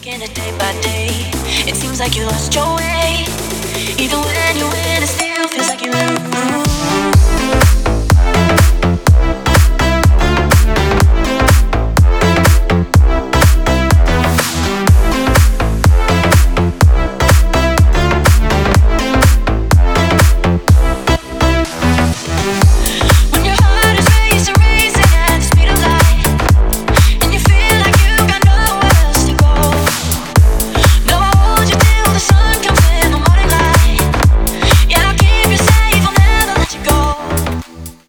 taking it day by day. It seems like you lost your way. Even when you win, it still feels like you're in